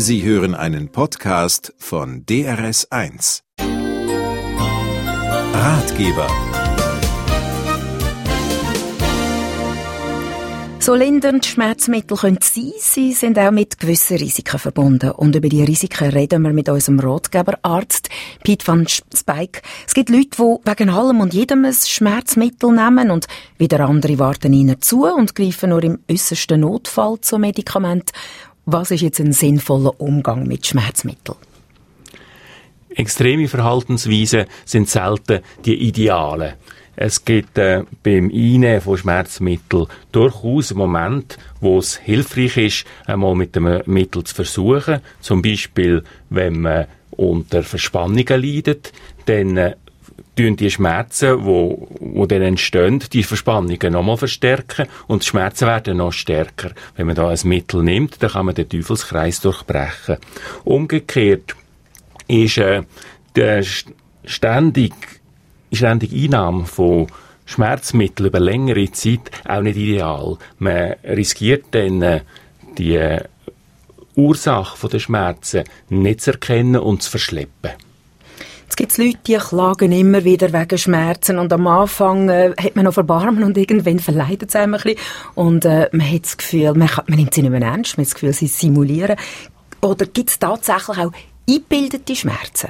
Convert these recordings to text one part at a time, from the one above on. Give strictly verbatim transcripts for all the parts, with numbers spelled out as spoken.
Sie hören einen Podcast von D R S eins. Ratgeber. So lindernd Schmerzmittel können sein, sie sind auch mit gewissen Risiken verbunden. Und über die Risiken reden wir mit unserem Ratgeberarzt Piet van Speyk. Es gibt Leute, die wegen allem und jedem ein Schmerzmittel nehmen und wieder andere warten ihnen zu und greifen nur im äussersten Notfall zu Medikamenten. Was ist jetzt ein sinnvoller Umgang mit Schmerzmitteln? Extreme Verhaltensweisen sind selten die idealen. Es gibt äh, beim Einnehmen von Schmerzmitteln durchaus einen Moment, wo es hilfreich ist, einmal mit einem Mittel zu versuchen. Zum Beispiel, wenn man unter Verspannungen leidet, dann äh, tun die Schmerzen, wo, wo dann entstehen, die Verspannungen nochmal verstärken und die Schmerzen werden noch stärker. Wenn man da ein Mittel nimmt, dann kann man den Teufelskreis durchbrechen. Umgekehrt ist äh, der ständig ständige Einnahme von Schmerzmitteln über längere Zeit auch nicht ideal. Man riskiert dann, äh, die äh, Ursache der Schmerzen nicht zu erkennen und zu verschleppen. Es gibt Leute, die klagen immer wieder wegen Schmerzen und am Anfang äh, hat man noch Erbarmen und irgendwann verleidet es einem ein bisschen und äh, man hat das Gefühl, man, kann, man nimmt sie nicht mehr ernst, man hat das Gefühl, sie simulieren. Oder gibt es tatsächlich auch eingebildete Schmerzen?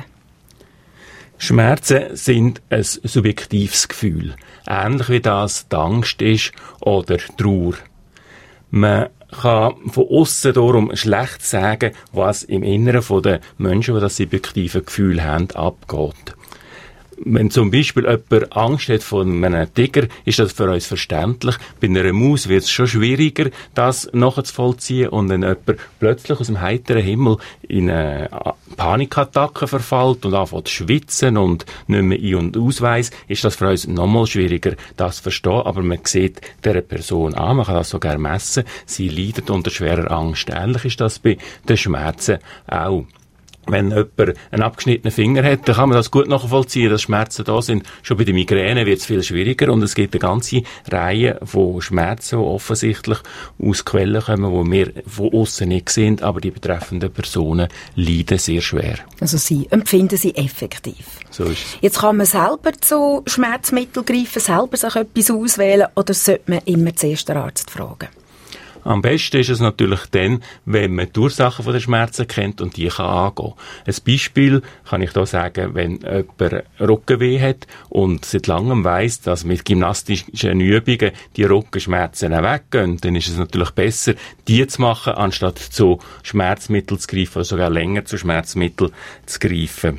Schmerzen sind ein subjektives Gefühl. Ähnlich wie das die Angst ist oder die Trauer. Man kann von aussen darum schlecht sagen, was im Inneren der Menschen, die das subjektive Gefühl haben, abgeht. Wenn zum Beispiel jemand Angst hat vor einem Tiger, ist das für uns verständlich. Bei einer Maus wird es schon schwieriger, das nachzuvollziehen. Und wenn jemand plötzlich aus dem heiteren Himmel in eine Panikattacke verfällt und anfängt zu schwitzen und nicht mehr ein- und ausweiss, ist das für uns nochmal schwieriger, das zu verstehen. Aber man sieht dieser Person an, man kann das sogar messen, sie leidet unter schwerer Angst. Ähnlich ist das bei den Schmerzen auch. Wenn jemand einen abgeschnittenen Finger hat, dann kann man das gut nachvollziehen, dass Schmerzen da sind. Schon bei der Migräne wird es viel schwieriger und es gibt eine ganze Reihe von Schmerzen, die offensichtlich aus Quellen kommen, die wir von außen nicht sehen, aber die betreffenden Personen leiden sehr schwer. Also sie empfinden sie effektiv. So ist es. Jetzt kann man selber zu Schmerzmitteln greifen, selber sich etwas auswählen oder sollte man immer zuerst den Arzt fragen? Am besten ist es natürlich dann, wenn man die Ursachen der Schmerzen kennt und die kann angehen. Ein Beispiel kann ich da sagen, wenn jemand Rückenweh hat und seit langem weiss, dass mit gymnastischen Übungen die Rückenschmerzen weggehen, dann ist es natürlich besser, die zu machen, anstatt zu Schmerzmitteln zu greifen oder sogar länger zu Schmerzmitteln zu greifen.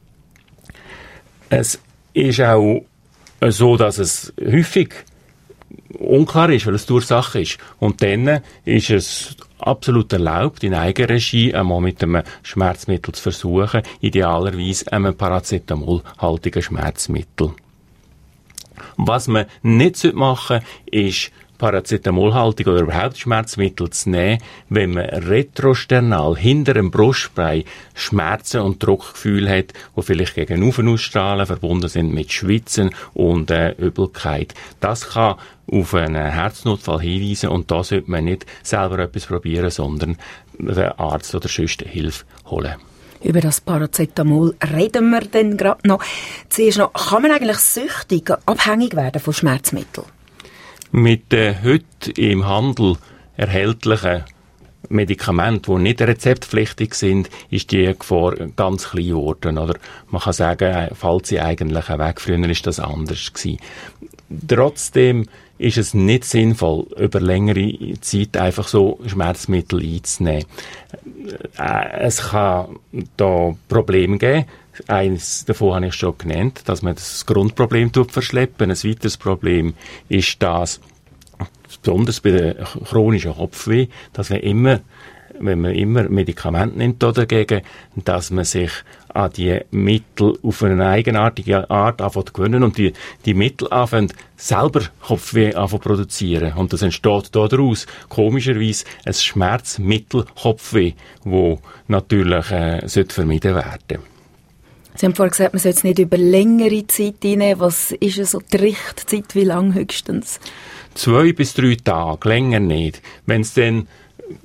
Es ist auch so, dass es häufig unklar ist, weil es die Ursache ist. Und dann ist es absolut erlaubt, in Eigenregie einmal mit einem Schmerzmittel zu versuchen, idealerweise einem paracetamolhaltigen Schmerzmittel. Was man nicht machen sollte, ist paracetamolhaltig oder überhaupt Schmerzmittel zu nehmen, wenn man retrosternal hinter dem Brustbein Schmerzen und Druckgefühl hat, die vielleicht gegen Aufen ausstrahlen, verbunden sind mit Schwitzen und äh, Übelkeit. Das kann auf einen Herznotfall hinweisen und da sollte man nicht selber etwas probieren, sondern den Arzt oder sonst Hilfe holen. Über das Paracetamol reden wir dann gerade noch. Zuerst noch, kann man eigentlich süchtig, abhängig werden von Schmerzmitteln? Mit den heute im Handel erhältlichen Medikamenten, die nicht rezeptpflichtig sind, ist die Gefahr ganz klein geworden. Oder man kann sagen, fällt sie eigentlich weg. Früher war das anders gewesen. Trotzdem ist es nicht sinnvoll, über längere Zeit einfach so Schmerzmittel einzunehmen. Es kann da Probleme geben. Eines davon habe ich schon genannt, dass man das Grundproblem verschleppen. Ein weiteres Problem ist das, besonders bei der chronischen Kopfweh, dass man immer, wenn man immer Medikamente nimmt dagegen, dass man sich an die Mittel auf eine eigenartige Art anfängt gewöhnen und die, die Mittel anfangen selber Kopfweh anfangen produzieren. Und das entsteht daraus komischerweise ein Schmerzmittel Kopfweh, wo natürlich äh, sollte vermieden werden. Sie haben vorhin gesagt, man soll es nicht über längere Zeit einnehmen. Was ist so die Richtzeit? Wie lang höchstens? Zwei bis drei Tage, länger nicht. Wenn es dann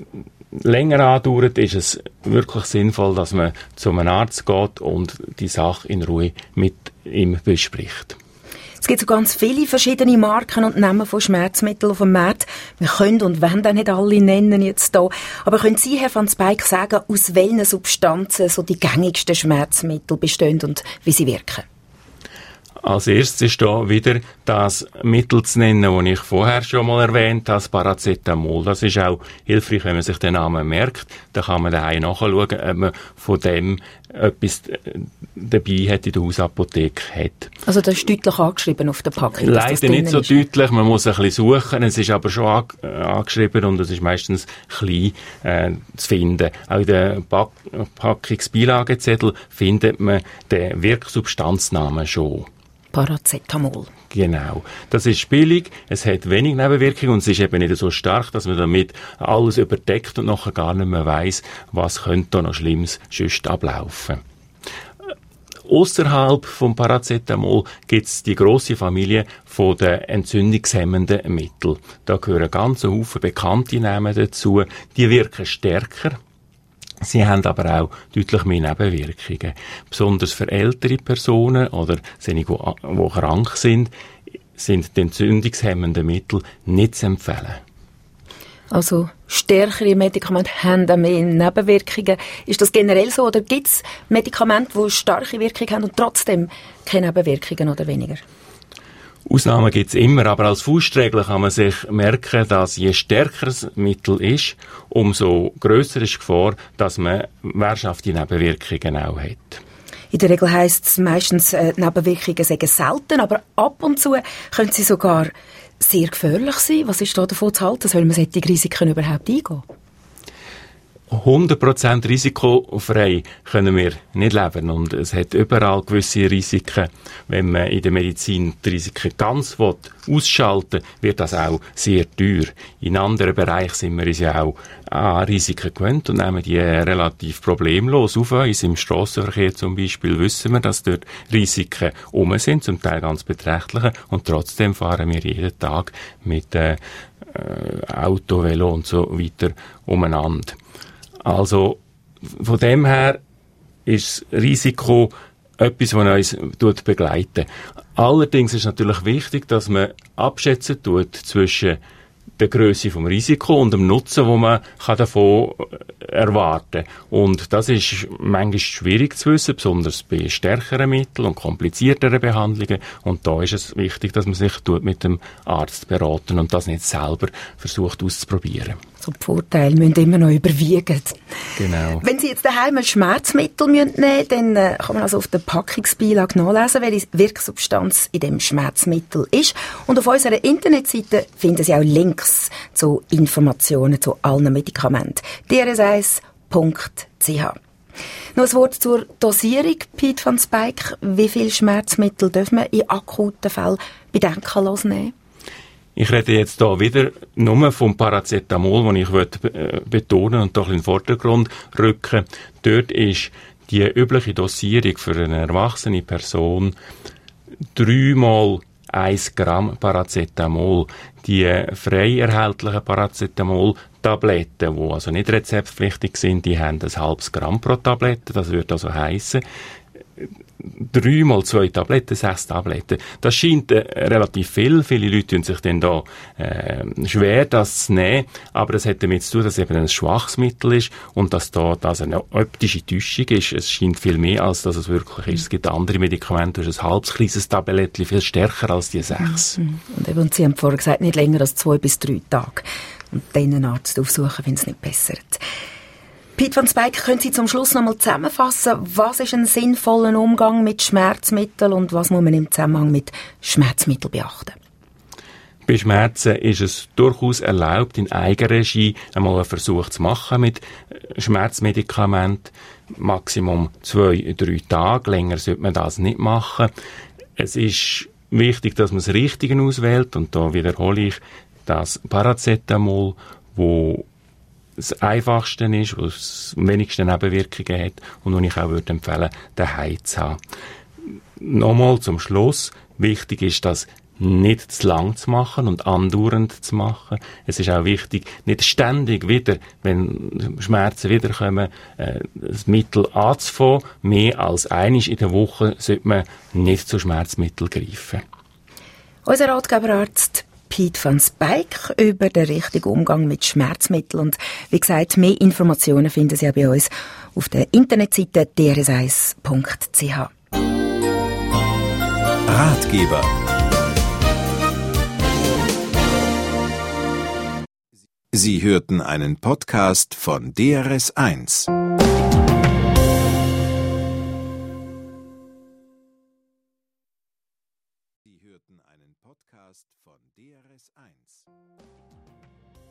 länger andauert, ist es wirklich sinnvoll, dass man zu einem Arzt geht und die Sache in Ruhe mit ihm bespricht. Es gibt so ganz viele verschiedene Marken und Namen von Schmerzmitteln auf dem Markt. Wir können und wollen auch nicht alle nennen jetzt hier. Aber können Sie, Herr van Speyk, sagen, aus welchen Substanzen so die gängigsten Schmerzmittel bestehen und wie sie wirken? Als erstes ist da wieder das Mittel zu nennen, das ich vorher schon mal erwähnt habe, das Paracetamol. Das ist auch hilfreich, wenn man sich den Namen merkt. Da kann man daheim nachschauen, ob man von dem etwas dabei hat in der Hausapotheke hat. Also das ist deutlich angeschrieben auf der Packung? Leider nicht so ist. Deutlich, man muss ein bisschen suchen. Es ist aber schon an, äh, angeschrieben und es ist meistens klein äh, zu finden. Auch in den Pack- Packungsbeilagezettel findet man den Wirksubstanznamen schon. Paracetamol. Genau. Das ist billig, es hat wenig Nebenwirkungen und es ist eben nicht so stark, dass man damit alles überdeckt und nachher gar nicht mehr weiss, was könnte da noch Schlimmes sonst ablaufen. Ausserhalb vom Paracetamol gibt es die grosse Familie von den entzündungshemmenden Mitteln. Da gehören ganz Haufen bekannte Namen dazu. Die wirken stärker. Sie haben aber auch deutlich mehr Nebenwirkungen. Besonders für ältere Personen oder solche, die krank sind, sind die entzündungshemmenden Mittel nicht zu empfehlen. Also stärkere Medikamente haben auch mehr Nebenwirkungen. Ist das generell so oder gibt es Medikamente, die starke Wirkung haben und trotzdem keine Nebenwirkungen oder weniger? Ausnahmen gibt es immer, aber als Faustregel kann man sich merken, dass je stärker das Mittel ist, umso grösser ist die Gefahr, dass man wehrhafte Nebenwirkungen auch hat. In der Regel heisst es meistens, äh, Nebenwirkungen seien selten, aber ab und zu können sie sogar sehr gefährlich sein. Was ist da davon zu halten? Soll man solche Risiken überhaupt eingehen? hundert Prozent risikofrei können wir nicht leben und es hat überall gewisse Risiken. Wenn man in der Medizin die Risiken ganz will, ausschalten will, wird das auch sehr teuer. In anderen Bereichen sind wir uns ja auch an Risiken gewöhnt und nehmen die relativ problemlos auf uns. Im Strassenverkehr zum Beispiel wissen wir, dass dort Risiken um sind, zum Teil ganz beträchtliche, und trotzdem fahren wir jeden Tag mit äh, Auto, Velo und so weiter umeinander. Also, von dem her ist das Risiko etwas, das uns begleitet. Allerdings ist natürlich wichtig, dass man abschätzen tut zwischen der Grösse vom Risiko und dem Nutzen, den man davon erwarten kann. Und das ist manchmal schwierig zu wissen, besonders bei stärkeren Mitteln und komplizierteren Behandlungen. Und da ist es wichtig, dass man sich mit dem Arzt beraten und das nicht selber versucht auszuprobieren. So die Vorteile müssen immer noch überwiegen. Genau. Wenn Sie jetzt daheim ein Schmerzmittel nehmen müssen, dann äh, kann man also auf der Packungsbeilage nachlesen, welche Wirksubstanz in dem Schmerzmittel ist. Und auf unserer Internetseite finden Sie auch Links zu Informationen zu allen Medikamenten. d r s eins punkt c h. Noch ein Wort zur Dosierung, Piet van Speyk. Wie viele Schmerzmittel dürfen wir in akuten Fällen bedenkenlos nehmen? Ich rede jetzt hier wieder nur vom Paracetamol, das ich be- betonen und doch in den Vordergrund rücken. Dort ist die übliche Dosierung für eine erwachsene Person dreimal ein Gramm Paracetamol. Die frei erhältlichen Paracetamol-Tabletten, die also nicht rezeptpflichtig sind, die haben ein halbes Gramm pro Tablette. Das würde also heissen, dreimal zwei Tabletten, sechs Tabletten. Das scheint äh, relativ viel. Viele Leute tun sich dann da äh, schwer, das zu nehmen. Aber es hat damit zu tun, dass es eben ein schwaches Mittel ist und dass da das eine optische Täuschung ist. Es scheint viel mehr, als dass es wirklich ist. Es gibt andere Medikamente, das ist ein halbes kleines Tablettchen, viel stärker als die sechs. Mhm. Und eben, Sie haben vorher gesagt, nicht länger als zwei bis drei Tage. Und dann einen Arzt aufsuchen, wenn es nicht bessert. Piet van Speyk, können Sie zum Schluss noch mal zusammenfassen, was ist ein sinnvoller Umgang mit Schmerzmitteln und was muss man im Zusammenhang mit Schmerzmitteln beachten? Bei Schmerzen ist es durchaus erlaubt, in Eigenregie einmal einen Versuch zu machen mit Schmerzmedikamenten. Maximum zwei, drei Tage. Länger sollte man das nicht machen. Es ist wichtig, dass man das Richtige auswählt. Und da wiederhole ich das Paracetamol, wo das Einfachste ist, was am wenigsten Nebenwirkungen hat und wo ich auch würde empfehlen, daheim zu haben. Nochmal zum Schluss. Wichtig ist, dass nicht zu lang zu machen und andauernd zu machen. Es ist auch wichtig, nicht ständig wieder, wenn Schmerzen wiederkommen, äh, das Mittel anzufangen. Mehr als einmal in der Woche sollte man nicht zu Schmerzmitteln greifen. Unser Ratgeberarzt Piet van Speyk über den richtigen Umgang mit Schmerzmitteln. Und wie gesagt, mehr Informationen finden Sie auch bei uns auf der Internetseite d r s eins punkt c h. Ratgeber. Sie hörten einen Podcast von D R S eins. Sie hörten einen Podcast von D R S eins.